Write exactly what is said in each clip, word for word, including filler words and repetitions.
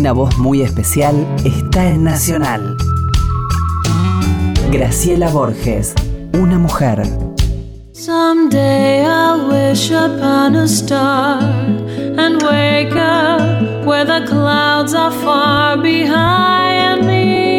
Una voz muy especial está en Nacional. Graciela Borges, una mujer. Someday I'll wish upon a star and wake up where the clouds are far behind me.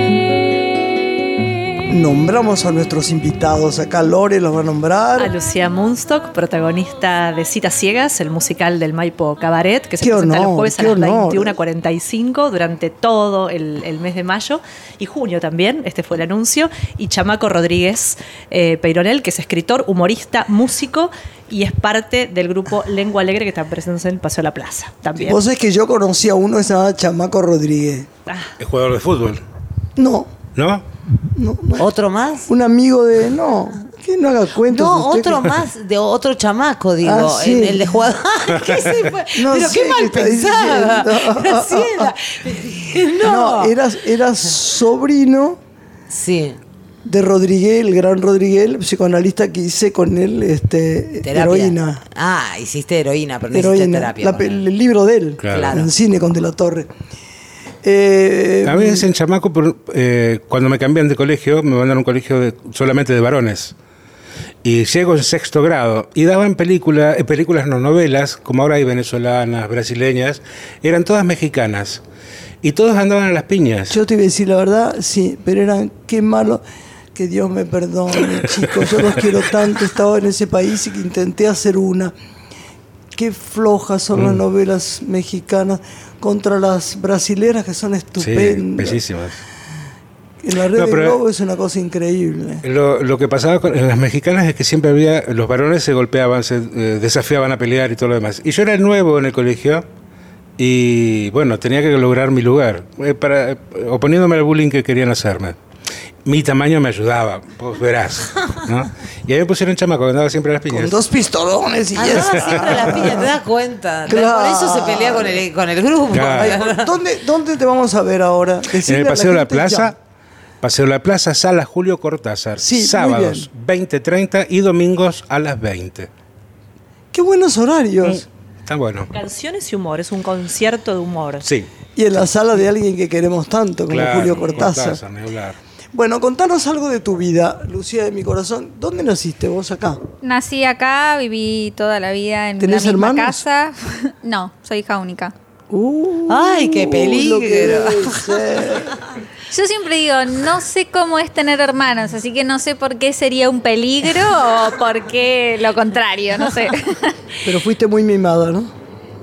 Nombramos a nuestros invitados. Acá Lore los va a nombrar. A Lucía Munstock, protagonista de Citas Ciegas, el musical del Maipo Cabaret, que se Qué presenta honor, los jueves a qué las honor. veintiuna cuarenta y cinco durante todo el, el mes de mayo y junio también. Este fue el anuncio. Y Chamaco Rodríguez eh, Peyronel, que es escritor, humorista, músico y es parte del grupo Lengua Alegre, que está presente en el Paseo de la Plaza también. Vos sabés que yo conocí a uno que se llamaba Chamaco Rodríguez. Ah, ¿Es jugador de fútbol? No, ¿No? no, no. ¿Otro más? Un amigo de... No, que no haga cuentos. No, usted otro que- más, de otro chamaco, digo. Ah, sí. el, el de jugador. ¿Qué se fue? No Pero sé qué mal qué está pensada. diciendo. Graciela. No, No. era, era sobrino Sí. de Rodríguez, el gran Rodríguez, el psicoanalista que hice con él este, Terapia. heroína. Ah, hiciste heroína, pero no hiciste Heroína, terapia. la con pe- él. el libro de él, Claro. en cine con De la Torre. Eh, A mí me dicen chamaco, por, eh, cuando me cambian de colegio, me mandaron a un colegio de- solamente de varones. Y llego en sexto grado y daban película, eh, películas, no novelas, como ahora hay venezolanas, brasileñas, eran todas mexicanas. Y todos andaban a las piñas. Yo te iba a decir la verdad, sí, pero eran qué malo, que Dios me perdone, chicos, yo los quiero tanto, estaba en ese país y que intenté hacer una. Qué flojas son Mm. las novelas mexicanas contra las brasileras que son Sí, estupendas. bellísimas. En la red No, de pero- Globo es una cosa increíble. Lo, lo que pasaba con en las mexicanas es que siempre había, los varones se golpeaban, se eh, desafiaban a pelear y todo lo demás. Y yo era el nuevo en el colegio y bueno, tenía que lograr mi lugar, eh, para, eh, oponiéndome al bullying que querían hacerme. Mi tamaño me ayudaba, vos verás, ¿no? Y ahí me pusieron chamaco, que andaba siempre a las piñas. Con dos pistolones y Andaba eso. siempre a la piña, ¿te das cuenta? Claro. Por eso se pelea con el, con el grupo. Claro. ¿Dónde, ¿Dónde te vamos a ver ahora? En Decirle el a Paseo de la gente Plaza, ya. Paseo de la Plaza, Sala Julio Cortázar. Sí, muy sábados veinte treinta y domingos a las veinte. Qué buenos horarios. Está bueno. canciones y humor, es un concierto de humor. Sí. Y en la sala de alguien que queremos tanto, como Claro, Julio Cortázar. ni hablar. Bueno, contanos algo de tu vida, Lucía de mi corazón. ¿Dónde naciste vos acá? Nací acá, viví toda la vida en la ¿Tenés misma hermanos? casa. No, soy hija única. Uh, Ay, qué lo que peligro. debe ser. Yo siempre digo, no sé cómo es tener hermanos, así que no sé por qué sería un peligro o por qué lo contrario, no sé. Pero fuiste muy mimada, ¿no?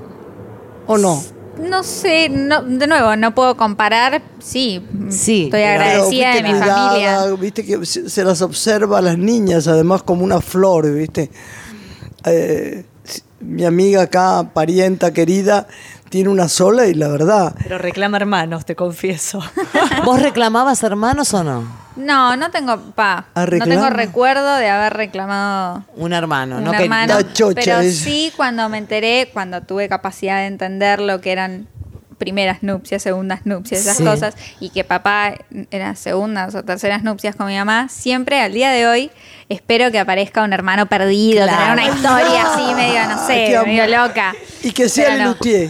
¿O no? No sé, no, de nuevo, no puedo comparar. Sí, Sí, estoy pero- agradecida de Pero mi fuiste cuidada, familia. Viste que se se las observa a las niñas, además como una flor, ¿viste? Eh, mi amiga acá, parienta querida, tiene una sola y la verdad... Pero reclama hermanos, te confieso. ¿Vos reclamabas hermanos o no? No, no tengo, pa, Ah, no tengo reclama. recuerdo de haber reclamado Un hermano, un ¿no? Que- hermano, La chocha pero esa. sí cuando me enteré, cuando tuve capacidad de entender lo que eran primeras nupcias, segundas nupcias, esas Sí. cosas, y que papá era segundas o terceras nupcias con mi mamá, siempre al día de hoy espero que aparezca un hermano perdido, Claro. tener una historia así medio, no Qué sé, amor. medio loca. Y que sea Pero no. Lelutier.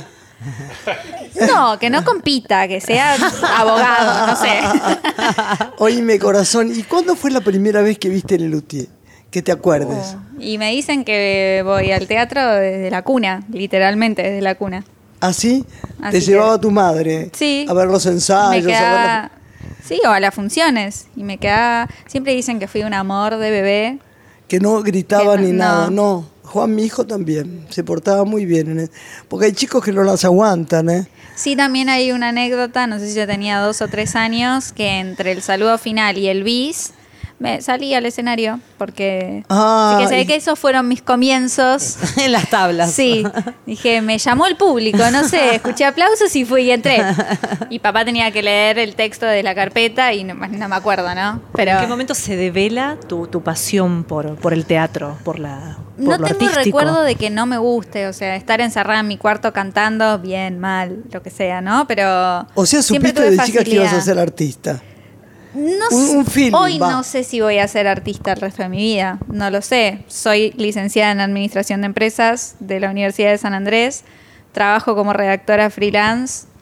No, que no compita, que sea abogado, no sé. Oíme, corazón, ¿y cuándo fue la primera vez que viste Lelutier? Que te acuerdes. Y me dicen que voy al teatro desde la cuna, literalmente desde la cuna. ¿Así? Así ¿Te que- llevaba tu madre? Sí. A ver los Me ensayos, a ver quedaba, las- sí, o a las funciones. Y me quedaba, siempre dicen que fui un amor de bebé. que no gritaba Que no- ni nada, no. no. Juan, mi hijo, también, se portaba muy bien. ¿eh? Porque hay chicos que no las aguantan, ¿eh? Sí, también hay una anécdota, no sé si yo tenía dos o tres años, que entre el saludo final y el bis, me salí al escenario, porque Ah, así que se ve y- que esos fueron mis comienzos. en las tablas. Sí, dije, me llamó el público, no sé, escuché aplausos y fui y entré. Y papá tenía que leer el texto de la carpeta y no, no me acuerdo, ¿no? Pero ¿En qué momento se devela tu, tu pasión por, por el teatro, por la por no lo tengo artístico? recuerdo de que no me guste, o sea, estar encerrada en mi cuarto cantando, bien, mal, lo que sea, ¿no? Pero O sea, siempre supiste tuve de chica que ibas a facilidad. ser artista. No Un- sé- un feeling, hoy va. no sé si voy a ser artista el resto de mi vida, no lo sé. Soy licenciada en Administración de Empresas de la Universidad de San Andrés, trabajo como redactora freelance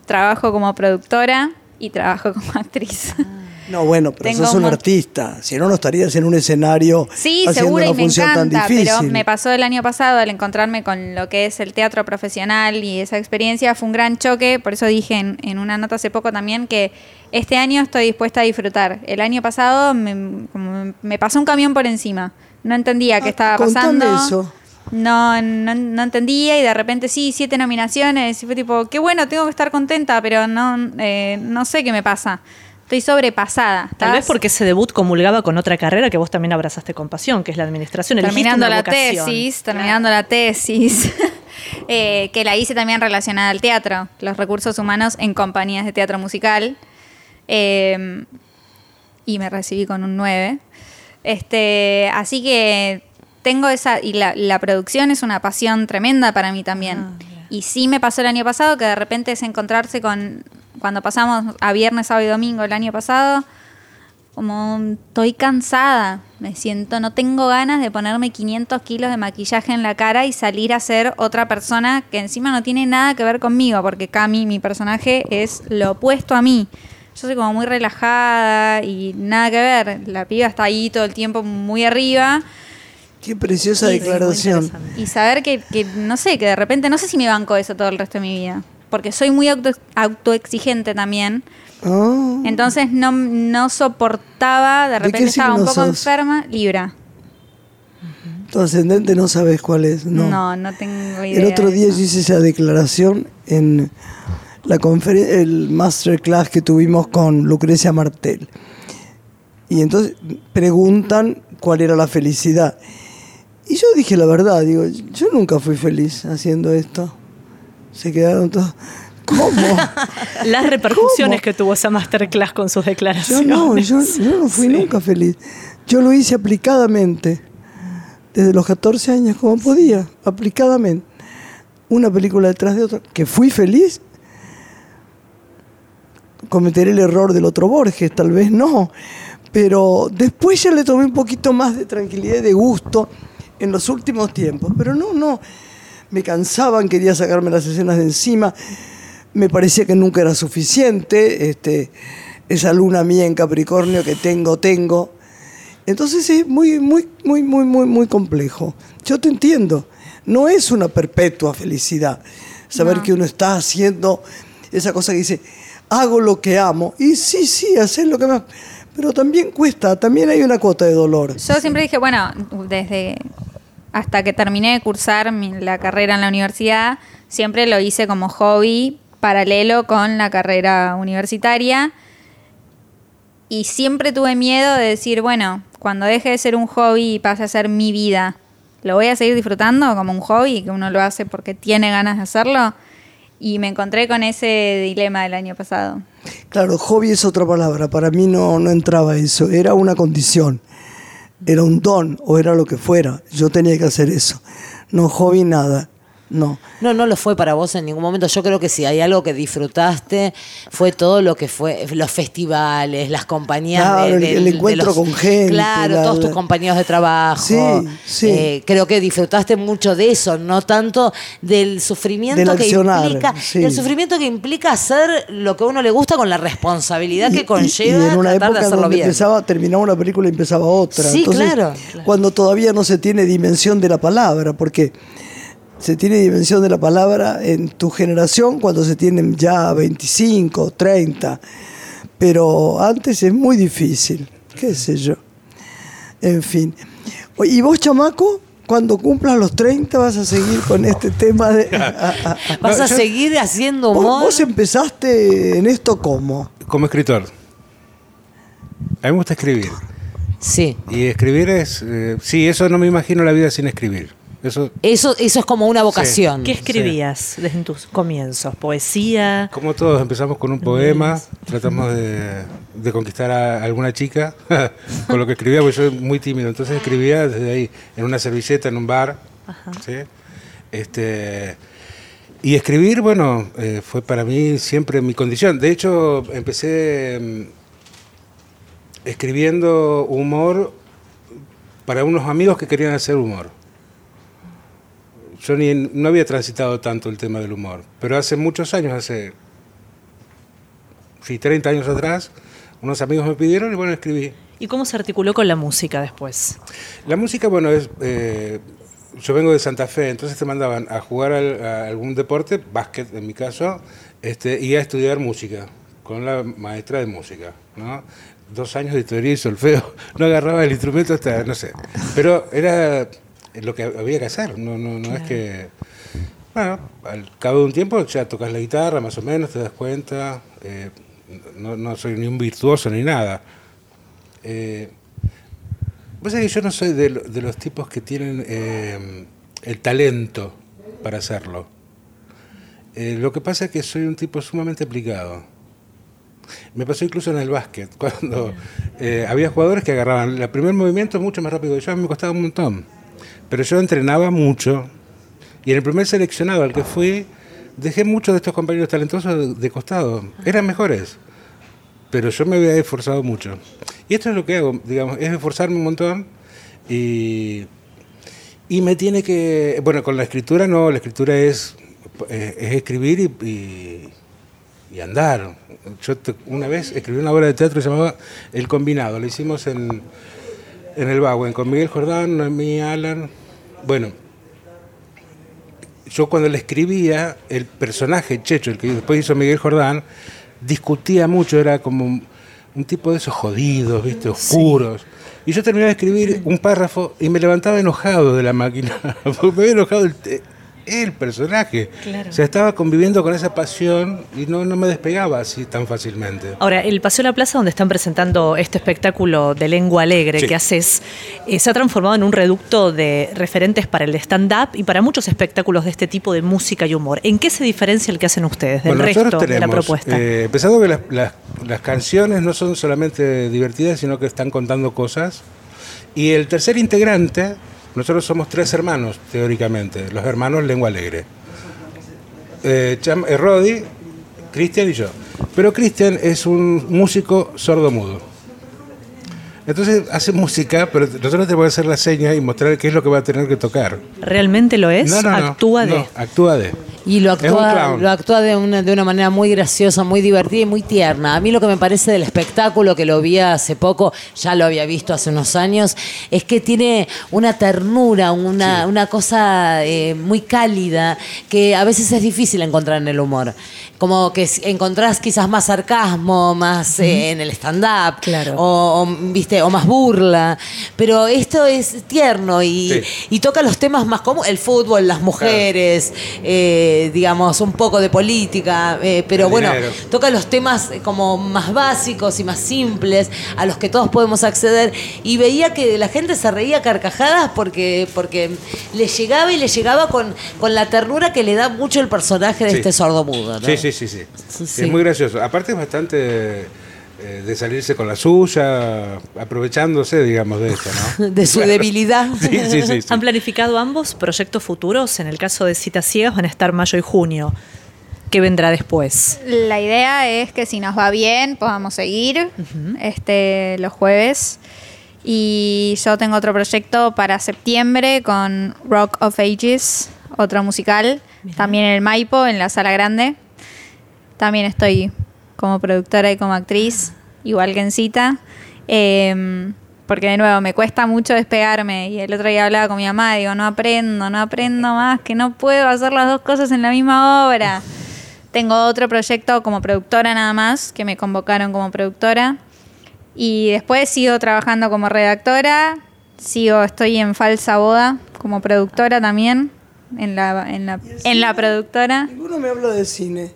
trabajo como productora y trabajo como actriz. No, bueno, pero Tengo sos un un mon- artista. Si no, no estarías en un escenario Sí, haciendo seguro, una y me función tan encanta, difícil. pero me pasó el año pasado al encontrarme con lo que es el teatro profesional y esa experiencia fue un gran choque, por eso dije en, en una nota hace poco también que este año estoy dispuesta a disfrutar. El año pasado me, como me pasó un camión por encima, no entendía qué Ah, estaba contame pasando. eso. No, no, no entendía y de repente sí, siete nominaciones y fue tipo, qué bueno, tengo que estar contenta, pero no, eh, no sé qué me pasa. Estoy sobrepasada. Tal vez ¿estás? porque ese debut comulgaba con otra carrera que vos también abrazaste con pasión, que es la administración. Elegiste terminando una la vocación. tesis, terminando la tesis, eh, que la hice también relacionada al teatro, los recursos humanos en compañías de teatro musical, eh, y me recibí con un nueve. Este, así que tengo esa, y la, la producción es una pasión tremenda para mí también. Ah, mira. Y sí me pasó el año pasado que de repente es encontrarse con, cuando pasamos a viernes, sábado y domingo el año pasado, como estoy cansada, me siento, no tengo ganas de ponerme quinientos kilos de maquillaje en la cara y salir a ser otra persona que encima no tiene nada que ver conmigo, porque Cami, mi personaje, es lo opuesto a mí. Yo soy como muy relajada y nada que ver, la piba está ahí todo el tiempo muy arriba. Qué preciosa Sí, declaración. Y saber que, que, no sé, que de repente, no sé si me banco eso todo el resto de mi vida, porque soy muy auto, autoexigente también. Ah, Entonces no, no soportaba, de ¿De repente qué estaba un signo poco sos? enferma, Libra. tu ascendente no sabes cuál es, ¿no? No, no, tengo idea. El otro de día eso. yo hice esa declaración en la conferen- el masterclass que tuvimos con Lucrecia Martel. Y entonces preguntan cuál era la felicidad. Y yo dije la verdad, digo, yo nunca fui feliz haciendo esto. Se quedaron todos, ¿cómo? Las repercusiones ¿Cómo? que tuvo esa masterclass con sus Yo declaraciones. no, yo, yo no fui Sí. nunca feliz. Yo lo hice aplicadamente, desde los catorce años, como podía, aplicadamente. Una película detrás de otra. ¿Que fui feliz? Cometeré el error del otro Borges, tal vez no. Pero después ya le tomé un poquito más de tranquilidad y de gusto en los últimos tiempos. Pero no, no. Me cansaban, quería sacarme las escenas de encima. Me parecía que nunca era suficiente. Este, esa luna mía en Capricornio que tengo, tengo. Entonces es muy, muy, muy, muy, muy, muy complejo. Yo te entiendo. No es una perpetua felicidad saber No. que uno está haciendo esa cosa que dice, hago lo que amo. Y sí, sí, hacer lo que más. Pero también cuesta, también hay una cuota de dolor. Yo siempre dije, bueno, desde hasta que terminé de cursar mi- la carrera en la universidad, siempre lo hice como hobby paralelo con la carrera universitaria. Y siempre tuve miedo de decir, bueno, cuando deje de ser un hobby y pase a ser mi vida, ¿lo voy a seguir disfrutando como un hobby que uno lo hace porque tiene ganas de hacerlo? Y me encontré con ese dilema el año pasado. Claro, hobby es otra palabra. Para mí no, no entraba eso. Era una condición. Era un don o era lo que fuera. Yo tenía que hacer eso. No hobby nada. No. No, no lo fue para vos en ningún momento. Yo creo que si hay algo que disfrutaste fue todo lo que fue los festivales, las compañías. Claro, de, el- el de encuentro los- con gente, Claro, la- todos la- tus compañeros de trabajo. Sí, sí. Eh, creo que disfrutaste mucho de eso, no tanto del sufrimiento Del que accionar, implica, sí. del sufrimiento que implica hacer lo que a uno le gusta con la responsabilidad Y- que y- conlleva y en una tratar de época hacerlo donde bien. empezaba, terminaba una película y empezaba otra. Sí, Entonces, claro, claro. Cuando todavía no se tiene dimensión de la palabra, porque se tiene dimensión de la palabra en tu generación cuando se tienen ya veinticinco, treinta, pero antes es muy difícil, qué sé yo. En fin. ¿Y vos, chamaco? Cuando cumplas los treinta vas a seguir con este tema de... Vas a Yo- seguir haciendo ¿Vos, humor. vos empezaste en esto cómo? Como escritor. A mí me gusta escribir. Sí. Y escribir es... eh, sí, eso no me imagino la vida sin escribir. Eso, Eso, eso es como una vocación. ¿Qué escribías desde tus comienzos? ¿Poesía? como todos, empezamos con un poema, tratamos de, de conquistar a alguna chica con lo que escribía, porque yo soy muy tímido, entonces escribía desde ahí, en una servilleta, en un bar. ¿Sí? Este, y escribir, bueno, eh, fue para mí siempre mi condición. De hecho, empecé mm, escribiendo humor para unos amigos que querían hacer humor. Yo ni, no había transitado tanto el tema del humor, pero hace muchos años, hace sí, treinta años atrás, unos amigos me pidieron y bueno, escribí. ¿Y cómo se articuló con la música después? La música, bueno, es eh, yo vengo de Santa Fe, entonces te mandaban a jugar al, a algún deporte, básquet en mi caso, este, y a estudiar música con la maestra de música, ¿no? Dos años de teoría y solfeo, no agarraba el instrumento hasta, no sé, pero era lo que había que hacer, no, no, no claro. Es que, bueno, al cabo de un tiempo ya tocas la guitarra más o menos, te das cuenta, eh, no, no soy ni un virtuoso ni nada. Eh, vos sabés que yo no soy de, de los tipos que tienen eh, el talento para hacerlo. Eh, lo que pasa es que soy un tipo sumamente aplicado. Me pasó incluso en el básquet, cuando eh, había jugadores que agarraban el primer movimiento mucho más rápido que yo, a mí me costaba un montón. Pero yo entrenaba mucho y en el primer seleccionado al que fui, dejé muchos de estos compañeros talentosos de, de costado. Eran mejores, pero yo me había esforzado mucho. Y esto es lo que hago, digamos, es esforzarme un montón y, y me tiene que... Bueno, con la escritura no, la escritura es, eh, es escribir y... y y andar. Yo te, una vez escribí una obra de teatro que se llamaba El Combinado, la hicimos en, en el Bagüen, con Miguel Jordán, Noemí Alan. Bueno, yo cuando le escribía, el personaje Checho, el que después hizo Miguel Jordán, discutía mucho, era como un, un tipo de esos jodidos, ¿viste? Oscuros. Sí. Y yo terminaba de escribir un párrafo y me levantaba enojado de la máquina, porque me había enojado el... el personaje. Claro. O sea, estaba conviviendo con esa pasión y no, no me despegaba así tan fácilmente. Ahora, el Paseo de la Plaza, donde están presentando este espectáculo de lengua alegre sí. que haces, eh, se ha transformado en un reducto de referentes para el stand-up y para muchos espectáculos de este tipo de música y humor. ¿En qué se diferencia el que hacen ustedes del bueno, resto tenemos, de la propuesta? Eh, empezando que las, las, las canciones no son solamente divertidas, sino que están contando cosas. Y el tercer integrante... Nosotros somos tres hermanos, teóricamente, los hermanos Lengua Alegre. Eh, Cham, eh, Rodi, Cristian y yo. Pero Cristian es un músico sordo-mudo. Entonces hace música, pero nosotros tenemos que hacer la seña y mostrar qué es lo que va a tener que tocar. ¿Realmente lo es? No, no, no. Actúa de. No, actúa de. Y lo actúa, lo actúa de una, de una manera muy graciosa, muy divertida y muy tierna. A mí lo que me parece del espectáculo, que lo vi hace poco, ya lo había visto hace unos años, es que tiene una ternura, una, sí. una cosa eh, muy cálida, que a veces es difícil encontrar en el humor. Como que encontrás quizás más sarcasmo, más eh, en el stand-up, claro. o, o, ¿viste? o más burla. Pero esto es tierno y, sí. y toca los temas más comunes, el fútbol, las mujeres, claro. eh, digamos, un poco de política, eh, pero el bueno, dinero. Toca los temas como más básicos y más simples, a los que todos podemos acceder, y veía que la gente se reía a carcajadas porque, porque le llegaba y le llegaba con, con la ternura que le da mucho el personaje de sí. este sordomudo, ¿no? Sí, sí, sí, sí, sí. Sí. Es muy gracioso. Aparte es bastante... de salirse con la suya, aprovechándose, digamos, de eso, ¿no? De su debilidad. Sí, sí, sí, sí. ¿Han planificado ambos proyectos futuros? En el caso de Citas Ciegas van a estar mayo y junio. ¿Qué vendrá después? La idea es que si nos va bien podamos seguir uh-huh. este, los jueves. Y yo tengo otro proyecto para septiembre con Rock of Ages, otro musical, bien. También en el Maipo, en la Sala Grande. También estoy... como productora y como actriz, igual que en Cita, eh, porque de nuevo me cuesta mucho despegarme, y el otro día hablaba con mi mamá, digo, no aprendo, no aprendo más, que no puedo hacer las dos cosas en la misma obra. Tengo otro proyecto como productora nada más, que me convocaron como productora, y después sigo trabajando como redactora, sigo, estoy en Falsa Boda como productora también, en la, en la, en la productora. Ninguno me habló de cine.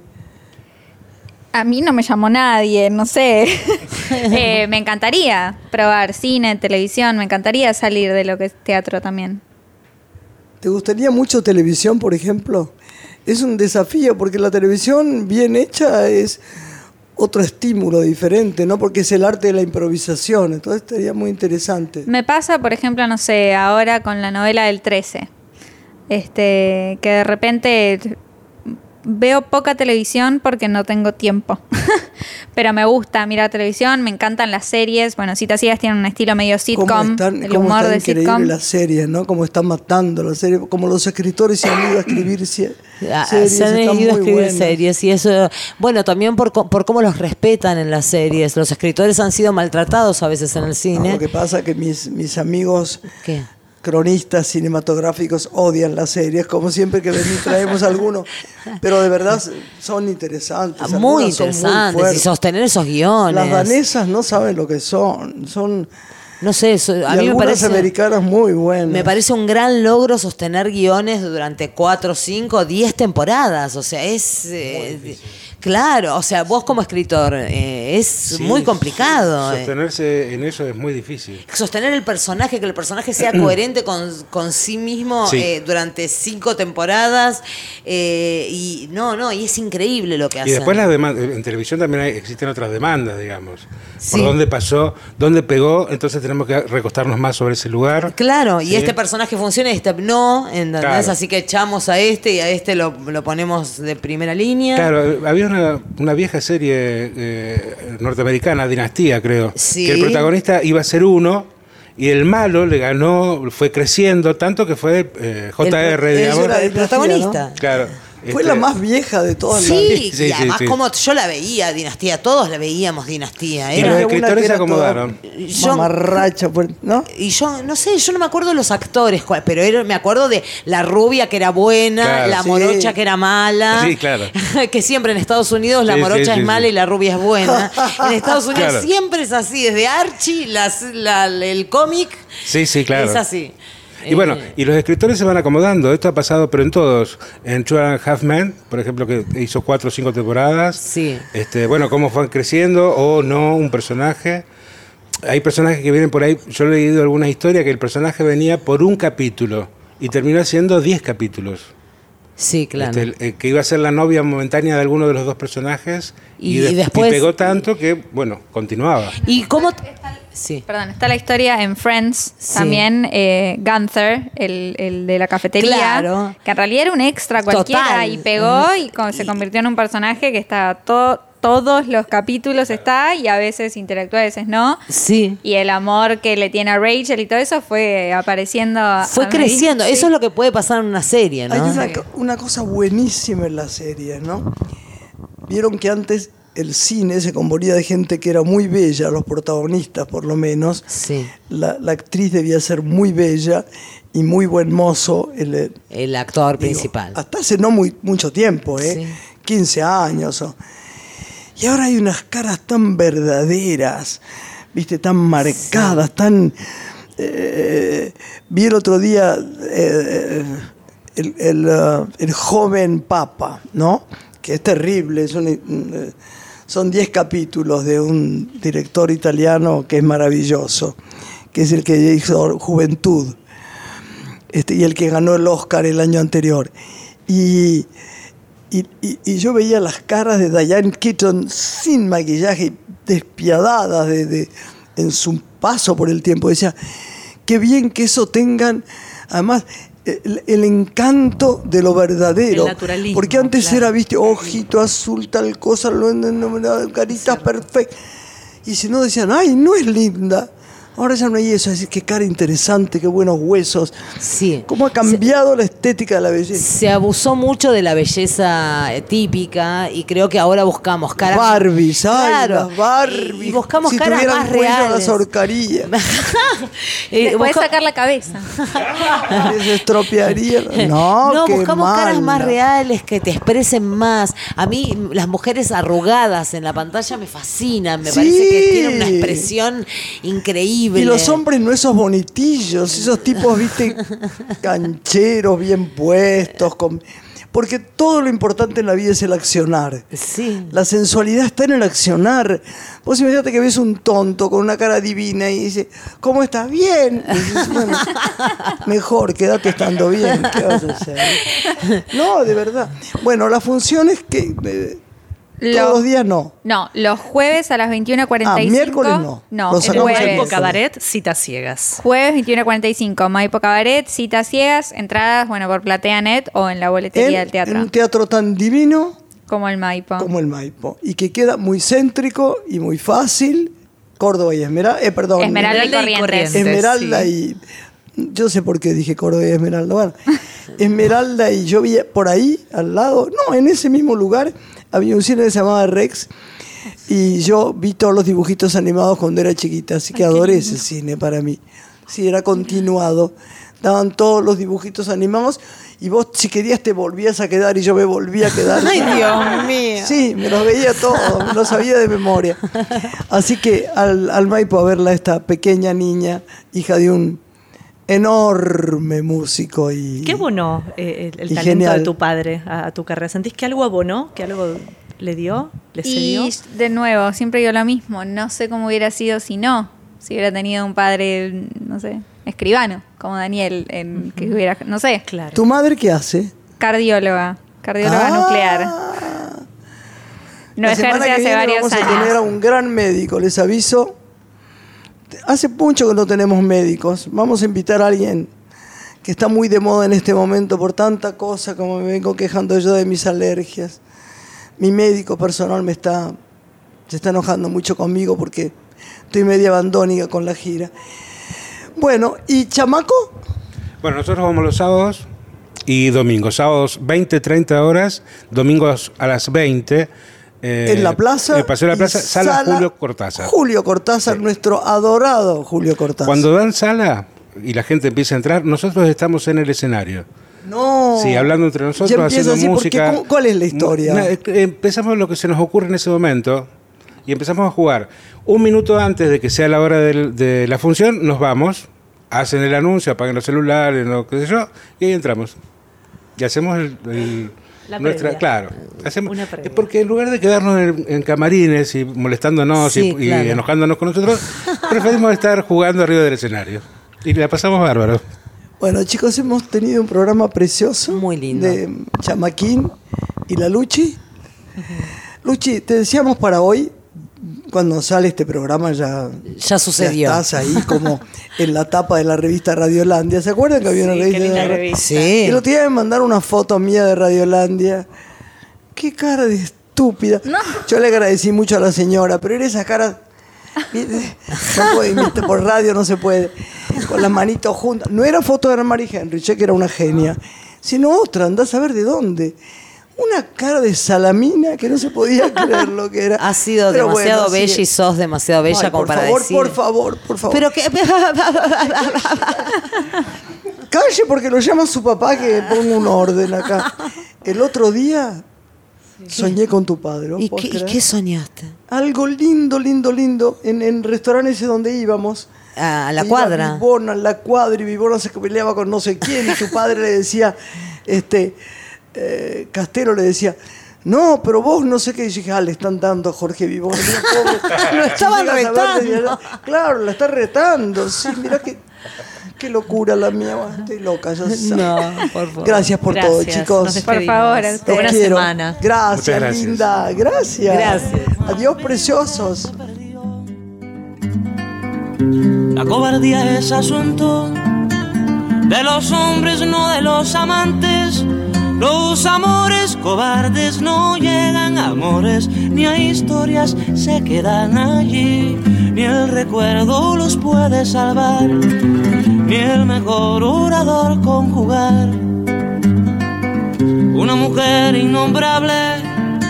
A mí no me llamó nadie, no sé. eh, me encantaría probar cine, televisión, me encantaría salir de lo que es teatro también. ¿Te gustaría mucho televisión, por ejemplo? Es un desafío porque la televisión bien hecha es otro estímulo diferente, ¿no? Porque es el arte de la improvisación, entonces estaría muy interesante. Me pasa, por ejemplo, no sé, ahora con la novela del trece, este, que de repente... veo poca televisión porque no tengo tiempo. pero me gusta mirar televisión, me encantan las series. Bueno, Citas Ciegas tienen un estilo medio Cómo sitcom, están, el cómo humor están de increíbles sitcom. las series, ¿no? Cómo están matando las series, como los escritores se han ido a escribir sie- Ah, series, se han están ido a muy escribir buenas. series y eso, bueno, también por, co- por cómo los respetan en las series. Los escritores han sido maltratados a veces en el No, cine. lo que pasa es que mis, mis amigos ¿Qué? cronistas cinematográficos odian las series, como siempre que venimos traemos algunos, pero de verdad son interesantes. Ah, muy algunas son interesantes y fuertes. sostener esos guiones. Las danesas no saben lo que son, son No sé, eso, y a mí me algunas parece... americanas muy buenas. Me parece un gran logro sostener guiones durante cuatro, cinco, diez temporadas. O sea, es... eh, claro, o sea, vos como escritor, eh, es Sí, muy complicado. eh. Sostenerse en eso es muy difícil. Sostener el personaje, que el personaje sea coherente con, con sí mismo Sí. eh, durante cinco temporadas. eh, y no, no, y es increíble lo que Y hacen. después las demandas, en televisión también hay- existen otras demandas, digamos. Sí. Por dónde pasó, dónde pegó, entonces tenemos que recostarnos más sobre ese lugar. Claro, y Sí. este personaje funciona y este no, ¿entendés? Claro. Así que echamos a este y a este lo, lo ponemos de primera línea. Claro, había una, una vieja serie eh, norteamericana, Dinastía, creo, Sí. que el protagonista iba a ser uno y el malo le ganó, fue creciendo tanto que fue eh, J R, el, digamos. el, el protagonista. Claro. Fue este, la más vieja de todas las. Sí, Sí, y sí, además sí. como yo la veía, Dinastía, todos la veíamos Dinastía. Y Era- los Había una escritores que se era toda acomodaron. Yo- Mamarracha, pues, ¿no? Y yo, no sé, yo no me acuerdo de los actores, cuál- pero era- me acuerdo de la rubia que era buena, Claro. la Sí. morocha que era mala. Sí, claro. Que siempre en Estados Unidos la Sí, morocha sí, es sí, mala sí. y la rubia es buena. En Estados Unidos Claro. siempre es así, desde Archie, las, la- el cómic Sí, sí, claro. es así. Y bueno, Eh, y los escritores se van acomodando. Esto ha pasado, pero en todos. En Two and a Half Men, por ejemplo, que hizo cuatro o cinco temporadas. Sí. Este, bueno, cómo fue creciendo o no un personaje. Hay personajes que vienen por ahí. Yo he leído algunas historias que el personaje venía por un capítulo y terminó siendo diez capítulos. sí, claro. Este, el- el que iba a ser la novia momentánea de alguno de los dos personajes. Y- Y, y de- y después- pegó tanto que, bueno, continuaba. ¿Y cómo? Sí. Perdón, está la historia en Friends Sí. también, eh, Gunther, el, el de la cafetería, Claro. que en realidad era un extra cualquiera Total. y pegó y co- se convirtió en un personaje que está todo, todos los capítulos está y a veces interactúa, a veces no. Sí. Y el amor que le tiene a Rachel y todo eso fue apareciendo. a- Fue a medida- creciendo. sí. Eso es lo que puede pasar en una serie, ¿no? Hay una, co- una cosa buenísima en la serie, ¿no? Vieron que antes el cine se componía de gente que era muy bella, los protagonistas por lo menos. Sí. La, la actriz debía ser muy bella y muy buen mozo. El, el- El actor digo, principal. hasta hace no muy, mucho tiempo, ¿eh? Sí. quince años. o- Y ahora hay unas caras tan verdaderas, ¿viste? Tan marcadas, tan... eh, vi el otro día eh, el, el, uh, el joven Papa, ¿no? Que es terrible, es un, eh, son diez capítulos de un director italiano que es maravilloso, que es el que hizo Juventud, este, y el que ganó el Oscar el año anterior. Y, y, y- y yo veía las caras de Diane Keaton sin maquillaje, despiadadas de, de- en su paso por el tiempo. Decía, qué bien que eso tengan, además, el, el encanto de lo verdadero. El naturalismo, Porque antes claro. era, viste, ojito azul, tal cosa, lo- no- no- caritas perfectas. Y si no decían, ay, no es linda. Ahora ya no hay eso, es decir, qué cara interesante, qué buenos huesos. Sí. ¿Cómo ha cambiado la estética de la belleza? Se abusó mucho de la belleza eh, típica y creo que ahora buscamos caras. Barbies, ay, Claro. las Barbies. Y buscamos si caras tuvieran más cuello, reales. las ahorcaría. Eh, Les puedes busca- sacar la cabeza. Les estropearía. No, No, qué buscamos caras más mala. reales que te expresen más. A mí las mujeres arrugadas en la pantalla me fascinan, me Sí. parece que tienen una expresión increíble. Y los hombres no esos bonitillos, esos tipos, viste, cancheros, bien puestos. Con... Porque todo lo importante en la vida es el accionar. Sí. La sensualidad está en el accionar. Vos imagínate que ves un tonto con una cara divina y dice, ¿cómo estás? Bien. Y dices, bueno, mejor, quédate estando bien. ¿Qué vas a hacer? No, de verdad. Bueno, la función es que eh, Lo- todos los días no. No, los jueves a las veintiuna cuarenta y cinco. Ah, miércoles no. No, Lo el sacamos el jueves. miércoles. Cabaret, citas ciegas. Jueves veintiuna cuarenta y cinco, Maipo Cabaret, citas ciegas, entradas, bueno, por PlateaNet o en la boletería En, del teatro. en un teatro tan divino Como el Maipo. como el Maipo. Y que queda muy céntrico y muy fácil. Córdoba y Esmeralda. Eh, perdón. Esmeralda y Corrientes. Corrientes. Esmeralda sí. y... Yo sé por qué dije Córdoba y Esmeralda. Bueno, Esmeralda y yo vi por ahí, al lado, no, en ese mismo lugar, había un cine que se llamaba Rex y yo vi todos los dibujitos animados cuando era chiquita, así que adoré ese cine para mí. Sí, era continuado. Daban todos los dibujitos animados y vos, si querías, te volvías a quedar y yo me volvía a quedar. Ay, Dios mío. Sí, me los veía todos, me los sabía de memoria. Así que al, al Maipo a verla esta pequeña niña, hija de un enorme músico y ¿Qué abonó eh, el, el y talento genial. de tu padre a, a tu carrera? ¿Sentís que algo abonó? ¿Que algo le dio? ¿Le cedió? Y de nuevo, siempre digo lo mismo. No sé cómo hubiera sido si no. Si hubiera tenido un padre, no sé, escribano, como Daniel, en, que hubiera, no sé, Claro. ¿Tu madre qué hace? cardióloga, cardióloga Ah. nuclear. No La semana ejerce que hace viene varios vamos a tener a años. un gran médico, les aviso. Hace mucho que no tenemos médicos. Vamos a invitar a alguien que está muy de moda en este momento por tanta cosa, como me vengo quejando yo de mis alergias. Mi médico personal me está, se está enojando mucho conmigo porque estoy media abandónica con la gira. Bueno, ¿y Chamaco? Bueno, nosotros vamos los sábados y domingos. Sábados veinte, treinta horas, domingos a las veinte. Eh, En la plaza. En el Paseo de la y Plaza, sala, Julio Cortázar. Julio Cortázar, Sí. nuestro adorado Julio Cortázar. Cuando dan sala y la gente empieza a entrar, nosotros estamos en el escenario. No. Sí, hablando entre nosotros, Ya empieza haciendo así, porque música. ¿cómo- ¿Cuál es la historia? Na- Empezamos lo que se nos ocurre en ese momento y empezamos a jugar. Un minuto antes de que sea la hora del- de la función, nos vamos, hacen el anuncio, apagan los celulares, no, qué sé yo, y ahí entramos. Y hacemos el, el- La nuestra, previa. claro, hacemos, Una previa. es porque en lugar de quedarnos en, en camarines y molestándonos Sí, y, y claro. enojándonos con nosotros, preferimos estar jugando arriba del escenario. Y la pasamos bárbaro. Bueno, chicos, hemos tenido un programa precioso. Muy lindo. De Chamaquín y la Luchi. Luchi, te decíamos para hoy, cuando sale este programa ya... Ya sucedió. Ya estás ahí como en la tapa de la revista Radiolandia. ¿Se acuerdan que había una Sí, revista? qué linda de ra- revista. Sí. El otro día me mandaron una foto mía de Radiolandia. Qué cara de estúpida. Yo le agradecí mucho a la señora, pero era esa cara... ¿viste? No puede, ¿viste? Por radio no se puede. Con las manitos juntas. No era foto de Ana María Henry, che, que era una genia. Sino otra, andás a ver de dónde. Una cara de salamina que no se podía creer lo que era. Has sido Pero demasiado bueno, bella sigue. y sos demasiado bella Ay, como por para favor, decir. por favor, por favor. Pero que. Calle porque lo llama su papá que ponga un orden acá. El otro día soñé con tu padre. ¿vos ¿Y podés qué, y creer? qué soñaste? Algo lindo, lindo, lindo. En, en restaurantes donde íbamos. A la Iba cuadra. Vivona, en la cuadra, y Vivona se peleaba con no sé quién, y tu padre le decía, este, eh, Castelo le decía, no, pero vos no sé qué. Y yo dije, ah, le están dando a Jorge Vivona. Mira, pobre. Lo estaban Si llegas a verle, retando. dirá, claro, la está retando. Sí, mirá qué, qué locura la mía. Bueno, estoy loca, ya sabes. No, por favor. Gracias por Gracias, todo, nos chicos. despedimos. Por favor, a Los ustedes. Buena quiero. semana. Gracias, Muchas gracias. linda. Gracias. Gracias. Adiós, preciosos. La cobardía es asunto de los hombres, no de los amantes. Los amores cobardes no llegan a amores, ni a historias se quedan allí. Ni el recuerdo los puede salvar, ni el mejor orador conjugar. Una mujer innombrable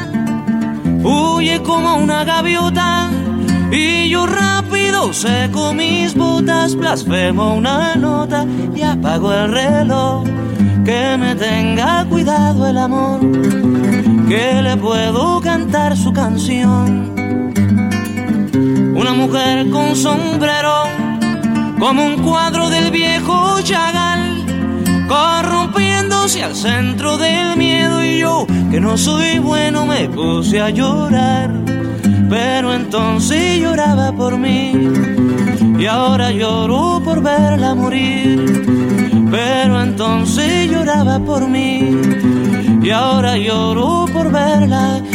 huye como una gaviota, y yo rápido seco mis botas, blasfemo una nota y apago el reloj. Que me tenga cuidado el amor, que le puedo cantar su canción. Una mujer con sombrero, como un cuadro del viejo Chagall, corrompiéndose al centro del miedo, y yo, que no soy bueno, me puse a llorar. Pero entonces lloraba por mí, y ahora lloro por verla morir. Pero entonces lloraba por mí, y ahora lloro por verla